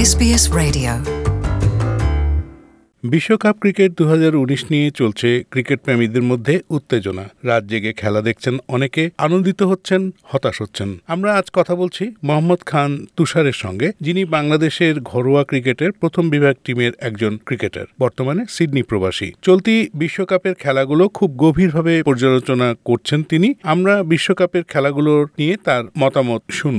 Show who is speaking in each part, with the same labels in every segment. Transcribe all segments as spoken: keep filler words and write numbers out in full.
Speaker 1: S B S Radio.
Speaker 2: বিশ্বকাপ cricket দু হাজার উনিশ নিয়ে চলছে ক্রিকেট প্রেমীদের মধ্যে উত্তেজনা। রাত জেগে খেলা দেখছেন অনেকে, আনন্দিত হচ্ছেন, হতাশ হচ্ছেন। আমরা আজ কথা বলছি মোহাম্মদ খান তুষারের সঙ্গে, যিনি বাংলাদেশের ঘরোয়া ক্রিকেটের প্রথম বিভাগ টিমের একজন ক্রিকেটার, বর্তমানে সিডনি প্রবাসী। চলতি বিশ্বকাপের খেলাগুলো খুব গভীরভাবে পর্যালোচনা করছেন তিনি। আমরা বিশ্বকাপের খেলাগুলো নিয়ে তার মতামত শুনব।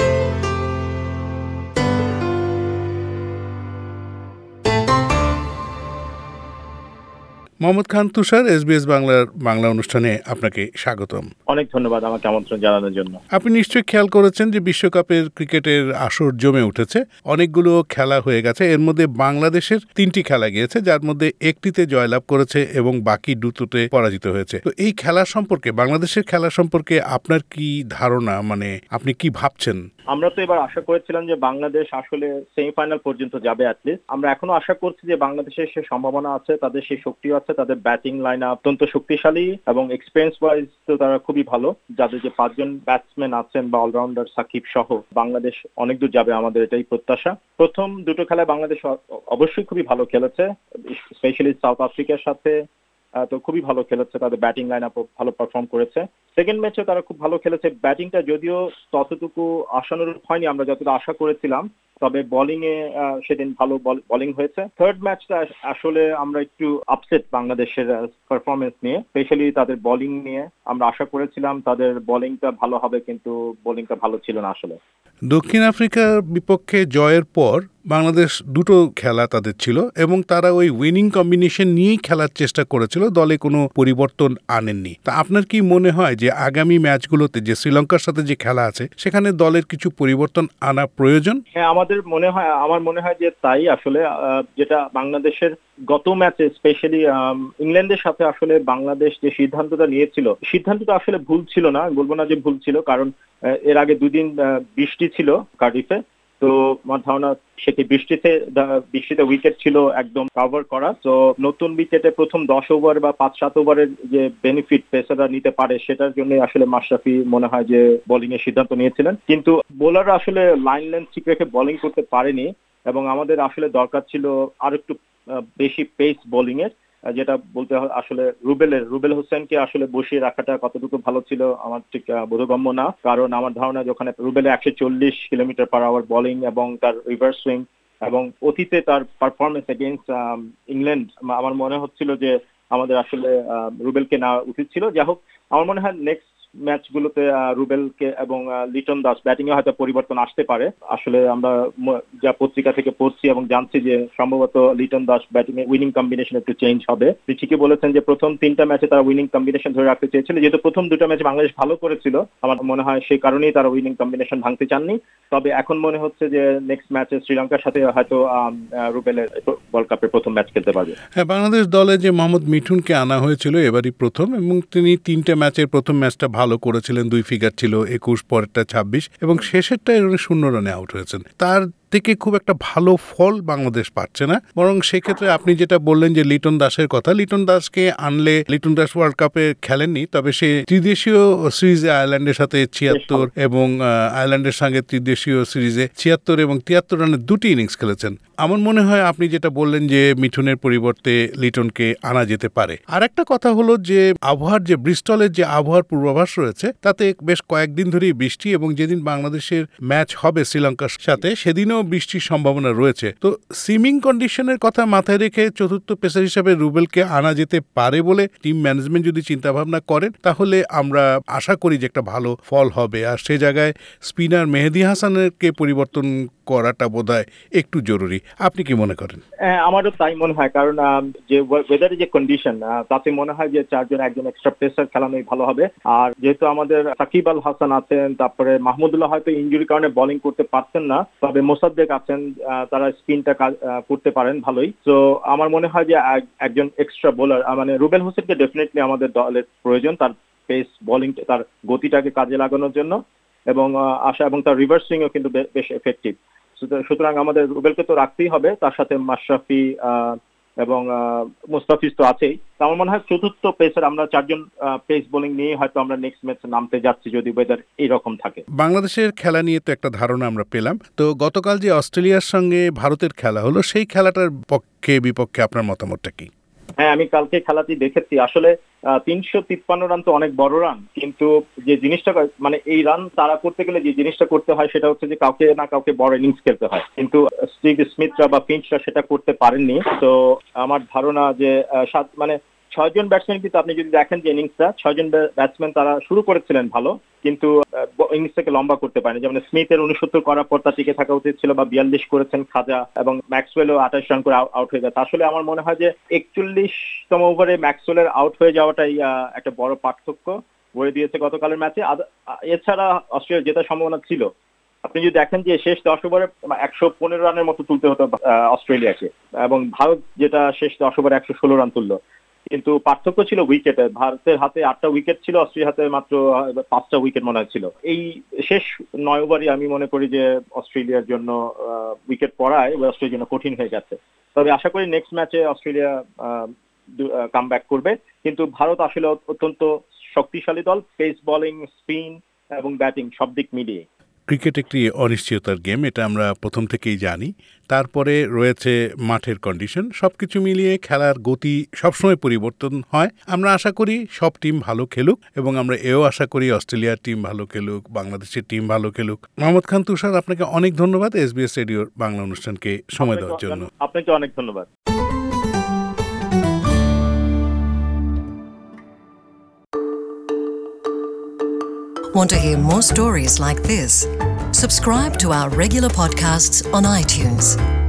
Speaker 2: মোহাম্মদ খান তুষার, এসবিএস বাংলার বাংলা অনুষ্ঠানে আপনাকে স্বাগতম।
Speaker 3: অনেক ধন্যবাদ আমাকে আমন্ত্রণ জানানোর জন্য।
Speaker 2: আপনি নিশ্চয়ই খেয়াল করেছেন যে বিশ্বকাপের ক্রিকেটের আসর জমে উঠেছে, অনেকগুলো খেলা হয়ে গেছে। এর মধ্যে বাংলাদেশের তিনটি খেলা গিয়েছে, যার মধ্যে একটিতে জয়লাভ করেছে এবং বাকি দুটোতে পরাজিত হয়েছে। তো এই খেলা সম্পর্কে, বাংলাদেশের খেলা সম্পর্কে আপনার কি ধারণা, মানে আপনি কি ভাবছেন?
Speaker 3: আমরা তো এবার আশা করেছিলাম যে বাংলাদেশ আসলে সেমিফাইনাল পর্যন্ত যাবে অ্যাটলিস্ট। আমরা এখনো আশা করছি যে বাংলাদেশের সে সম্ভাবনা আছে, তাদের সেই শক্তি আছে, তাদের ব্যাটিং লাইন আপ অত্যন্ত শক্তিশালী এবং এক্সপিরিয়েন্স ওয়াইজ তো তারা খুবই ভালো। যাদের যে পাঁচজন ব্যাটসম্যান আছেন বা অলরাউন্ডার সাকিব সহ, বাংলাদেশ অনেক দূর যাবে, আমাদের এটাই প্রত্যাশা। প্রথম দুটো খেলায় বাংলাদেশ অবশ্যই খুবই ভালো খেলেছে, স্পেশালি সাউথ আফ্রিকার সাথে তো খুবই ভালো খেলেছে, তাদের ব্যাটিং লাইন আপ ভালো পারফর্ম করেছে। সেকেন্ড ম্যাচে তারা খুব ভালো খেলেছে, ব্যাটিংটা যদিও ততটুকু আশানুরূপ হয়নি আমরা যতটা আশা করেছিলাম, তবে বোলিং এ সেদিন ভালো বোলিং হয়েছে। থার্ড ম্যাচটা আসলে আমরা একটু আপসেট বাংলাদেশের পারফরমেন্স নিয়ে, স্পেশালি তাদের বোলিং নিয়ে। আমরা আশা করেছিলাম তাদের বোলিংটা ভালো হবে, কিন্তু বোলিংটা ভালো ছিল না আসলে।
Speaker 2: দক্ষিণ আফ্রিকার বিপক্ষে জয়ের পর বাংলাদেশ দুটো খেলা তাদের ছিল এবং তারা ওই উইনিং কম্বিনেশন নিয়েই খেলার চেষ্টা করেছিল, দলে কোনো পরিবর্তন আনেননি। তা আপনার কি মনে হয় যে আগামী ম্যাচগুলোতে যে শ্রীলঙ্কার সাথে যে খেলা আছে, সেখানে দলের কিছু পরিবর্তন আনা প্রয়োজন?
Speaker 3: হ্যাঁ, আমাদের মনে হয়, আমার মনে হয় যে তাই আসলে। যেটা বাংলাদেশের গত ম্যাচে স্পেশালি ইংল্যান্ডের সাথে আসলে বাংলাদেশ যে সিদ্ধান্তটা নিয়েছিল, সিদ্ধান্তটা আসলে ভুল ছিল না, বলবো না যে ভুল ছিল, কারণ এর আগে দুদিন বৃষ্টি ছিল কার্ডিফে। তো আমার ধারণা সেটি বৃষ্টিতে বৃষ্টিতে উইকেট ছিল একদম কভার করা। তো নতুন উইকেটে প্রথম দশ ওভার বা পাঁচ সাত ওভারের যে বেনিফিট পেসাররা নিতে পারে, সেটার জন্য আসলে মাশরাফি মনে হয় যে বোলিং এর সিদ্ধান্ত নিয়েছিলেন। কিন্তু বোলাররা আসলে লাইন লেন্থ ঠিক রেখে বোলিং করতে পারেনি এবং আমাদের আসলে দরকার ছিল আর একটু বেশি পেস বোলিং এর, যেটা বলতে আসলে রুবেলের রুবেল হোসেনকে আসলে বসিয়ে রাখাটা কতটুকু ভালো ছিল আমার ঠিক বোধগম্য না। কারণ আমার ধারণা যখন রুবেলের একশো চল্লিশ কিলোমিটার পার আওয়ার বোলিং এবং তার রিভার্স সুইং এবং অতীতে তার পারফরমেন্স এগেইনস্ট ইংল্যান্ড, আমার মনে হচ্ছিল যে আমাদের আসলে রুবেলকে নেওয়া উচিত ছিল। যাই হোক, আমার মনে হয় নেক্সট ম্যাচগুলোতে রুবেলকে এবং লিটন দাস ব্যাটিং এ হয়তো পরিবর্তন আসতে পারে। আসলে আমরা যা পত্রিকা থেকে পড়ছি এবং জানছি যে সম্ভবত লিটন দাস ব্যাটিং এ উইনিং কম্বিনেশন একটু চেঞ্জ হবে। ঠিকই বলেছেন যে প্রথম তিনটা ম্যাচে তারা উইনিং কম্বিনেশন ধরে রাখতে চেয়েছিল, যেহেতু প্রথম দুটো ম্যাচে বাংলাদেশ ভালো করেছিল, আমার মনে হয় সেই কারণেই তারা উইনিং কম্বিনেশন ভাঙতে চাননি। তবে এখন মনে হচ্ছে যে নেক্সট ম্যাচে শ্রীলঙ্কার সাথে হয়তো রুবেলের ওয়ার্ল্ড কাপের প্রথম ম্যাচ খেলতে পারবে।
Speaker 2: হ্যাঁ, বাংলাদেশ দলে যে মোহাম্মদ মিঠুনকে আনা হয়েছিল এবারই প্রথম, এবং তিনি তিনটা ম্যাচের প্রথম ম্যাচটা ভালো করেছিলেন, দুই ফিগার ছিল, একুশ, পরেরটা ছাব্বিশ এবং শেষেরটা শূন্য রানে আউট হয়েছেন। তার থেকে খুব একটা ভালো ফল বাংলাদেশ পাচ্ছে না। বরং সেক্ষেত্রে আপনি যেটা বললেন যে লিটন দাসের কথা, লিটন দাসকে আনলে, লিটন দাস ওয়ার্ল্ড কাপে খেলেননি, তবে সে ত্রিদেশীয় সিরিজে আয়ারল্যান্ডের সাথে ছিয়াত্তর এবং আয়ারল্যান্ডের সঙ্গে ত্রিদেশীয় সিরিজে ছিয়াত্তর এবং তিয়াত্তর রানের দুটি ইনিংস খেলেছেন। আমার মনে হয় আপনি যেটা বললেন যে মিঠুনের পরিবর্তে লিটনকে আনা যেতে পারে। আর একটা কথা হলো যে আবহাওয়ার যে ব্রিস্টলের যে আবহাওয়ার পূর্বাভাস রয়েছে, তাতে বেশ কয়েকদিন ধরেই বৃষ্টি, এবং যেদিন বাংলাদেশের ম্যাচ হবে শ্রীলঙ্কার সাথে সেদিনও বৃষ্টির সম্ভাবনা রয়েছে। তো সিমিং কন্ডিশনের কথা মাথায় রেখে চতুর্থ পেসার হিসাবে রুবেলকে আনা যেতে পারে বলে টিম ম্যানেজমেন্ট যদি চিন্তা ভাবনা করেন, তাহলে আমরা আশা করি যে একটা ভালো ফল হবে। আর সে জায়গায় স্পিনার মেহেদী হাসানকে পরিবর্তন করাটা বোধহয় একটু জরুরি। আপনি কি মনে করেন?
Speaker 3: আমারও তাই মনে হয়, কারণ যে ওয়েদারের যে কন্ডিশন, তাতে মনে হয় যে চারজন একজন এক্সট্রা পেসার খেলানোই ভালো হবে। আর যেহেতু আমাদের সাকিব আল হাসান আছেন, তারপরে মাহমুদুল্লাহ হয়তো ইনজুরির কারণে বোলিং করতে পারছেন না, তবে মোসাদ্দেক আছেন, তারা স্পিনটা করতে পারেন ভালোই। তো আমার মনে হয় যে একজন এক্সট্রা বোলার, মানে রুবেল হোসেনকে ডেফিনেটলি আমাদের দলের প্রয়োজন, তার পেস বোলিং, তার গতিটাকে কাজে লাগানোর জন্য, এবং আশা এবং তার রিভার্স সুইংও কিন্তু বেশ এফেক্টিভ। সুতরাং আমাদের রুবেলকে তো রাখতেই হবে, তার সাথে মাশরাফি এবং মুস্তাফিজ তো আছেই। আমার মনে হয় চতুর্থ পেসার আমরা চারজন পেস বোলিং নিয়ে হয়তো আমরা নেক্সট ম্যাচে নামতে যাচ্ছি যদি ওয়েদার এইরকম থাকে।
Speaker 2: বাংলাদেশের খেলা নিয়ে তো একটা ধারণা আমরা পেলাম, তো গতকাল যে অস্ট্রেলিয়ার সঙ্গে ভারতের খেলা হলো সেই খেলাটার পক্ষে বিপক্ষে আপনার মতামতটা কি?
Speaker 3: হ্যাঁ, আমি কালকে খেলাটি দেখেছি। আসলে তিনশো তিপ্পান্ন রান তো অনেক বড় রান, কিন্তু যে জিনিসটা মানে এই রান তারা করতে গেলে যে জিনিসটা করতে হয় সেটা হচ্ছে যে কাউকে না কাউকে বড় ইনিংস খেলতে হয়, কিন্তু স্টিভ স্মিথরা বা ফিঞ্চরা সেটা করতে পারেননি। তো আমার ধারণা যে সাত মানে ছয়জন ব্যাটসম্যান, কিন্তু আপনি যদি দেখেন যে ইনিংসটা ছয়জন ব্যাটসম্যান তারা শুরু করেছিলেন ভালো, কিন্তু ইনিংসটাকে লম্বা করতে পারেনি। যেমন স্মিথের উনসত্তর করার পর তার টিকে থাকা উচিত ছিল, বা বিয়াল্লিশ করেছেন খাজা, এবং ম্যাক্সওয়েলও আঠাশ রান করে আউট হয়ে যায়। আসলে আমার মনে হয় যে একচল্লিশতম ওভারে ম্যাক্সওয়েলের আউট হয়ে যাওয়াটাই একটা বড় পার্থক্য গড়ে দিয়েছে গতকালের ম্যাচে। এছাড়া অস্ট্রেলিয়ার জেতার সম্ভাবনা ছিল। আপনি যদি দেখেন যে শেষ দশ ওভারে একশো পনেরো রানের মতো তুলতে হতো অস্ট্রেলিয়াকে, এবং ভারত যেটা শেষ দশ ওভারে একশো ষোলো রান তুললো, কিন্তু পার্থক্য ছিল উইকেটে। ভারতের হাতে আটটা উইকেট ছিল, অস্ট্রেলিয়ার হাতে মাত্র পাঁচটা উইকেট মনে হচ্ছিল। এই শেষ নয় ওভারই আমি মনে করি যে অস্ট্রেলিয়ার জন্য উইকেট পড়ায় অস্ট্রেলিয়ার জন্য কঠিন হয়ে গেছে। তবে আশা করি নেক্সট ম্যাচে অস্ট্রেলিয়া কাম ব্যাক করবে, কিন্তু ভারত আসলে অত্যন্ত শক্তিশালী দল, পেস বোলিং, স্পিন এবং ব্যাটিং সব দিক মিলিয়ে।
Speaker 2: ক্রিকেট একটি অনিশ্চয়তার গেম, এটা আমরা প্রথম থেকেই জানি। তারপরে রয়েছে মাঠের কন্ডিশন, সবকিছু মিলিয়ে খেলার গতি সবসময় পরিবর্তন হয়। আমরা আশা করি সব টিম ভালো খেলুক, এবং আমরা এও আশা করি অস্ট্রেলিয়ার টিম ভালো খেলুক, বাংলাদেশের টিম ভালো খেলুক। মোহাম্মদ খান তুষার, আপনাকে অনেক ধন্যবাদ এসবিএস রেডিওর বাংলা অনুষ্ঠানকে সময় দেওয়ার জন্য।
Speaker 3: আপনাকে অনেক ধন্যবাদ।
Speaker 1: Want to hear more stories like this? Subscribe to our regular podcasts on iTunes.